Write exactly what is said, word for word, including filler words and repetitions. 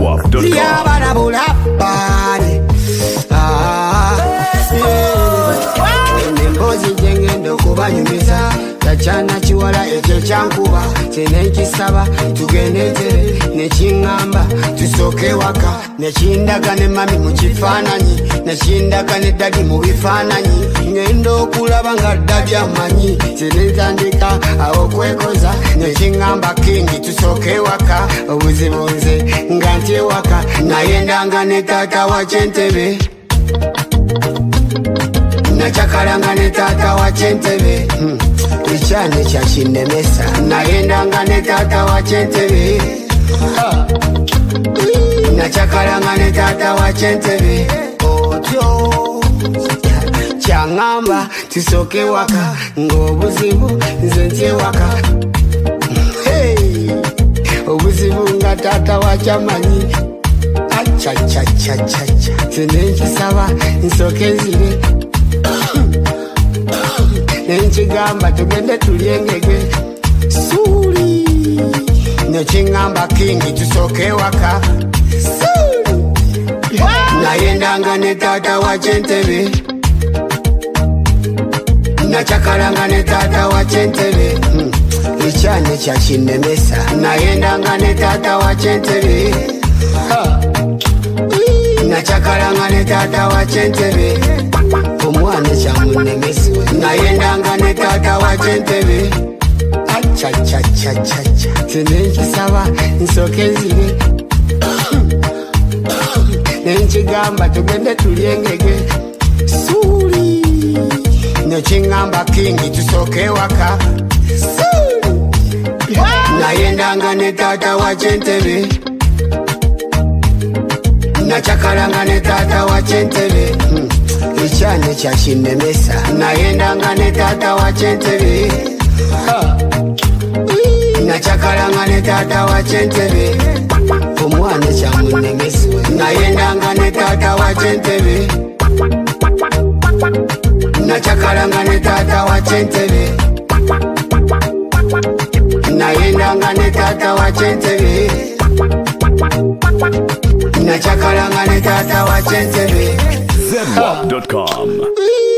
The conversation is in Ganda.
wap dot com. Nembozi jengendo kubanyumiza Tachana chiwala eche chankuba Tenenkisaba tugenetere Nechingamba tusoke waka Nechindagane mami muchifananyi Nechindagane dadi mubifananyi Ngendo kulabanga dadi amanyi Tenentandika awo kwekoza Nechingamba kingi tusoke waka Obuzibunze ngante waka Nayendangane tata wachentebe Nachakalanga ne tata wa chentebe hmm. Ichane cha chinemesa Naendanga ne tata wa chentebe ha. Nachakalanga ne tata wa chentebe Otyo Changamba tusoke waka Ngobuzibu nzentie waka Hey Obuzibu nga tata wa chamanyi Acha cha cha cha cha Tenenkisaba nsoke nzibe Nenchigamba tugende tuliengege Suri Nechingamba kingi tusoke waka Suri Nayendanga ne tata wa chentebe Nachakalanga ne tata wa chentebe hmm. Ichane cha chinemesa Nayendanga ne tata wa chentebe ha. Nachakalanga ne tata wa chentebe Omwane chamunemesi Nayendanga ne tata wa chentebe Acha cha cha cha cha Tenenkisaba nsoke nzibe Nenchigamba tugende tuliengege Suri Nechingamba kingi tusoke waka Suri Nayendanga ne tata wa chentebe Nachakalanga ne tata wa chentebe hmm. Ichane cha chinemesa Nayendanga ne tata wa chentebe ha. Nachakalanga ne tata wa chentebe Omwane chamunemesi Nayendanga ne tata wa chentebe Nachakalanga ne tata wa chentebe Nayendanga ne tata wa chentebe Nachakalanga ne tata wa chentebe zen wap dot com.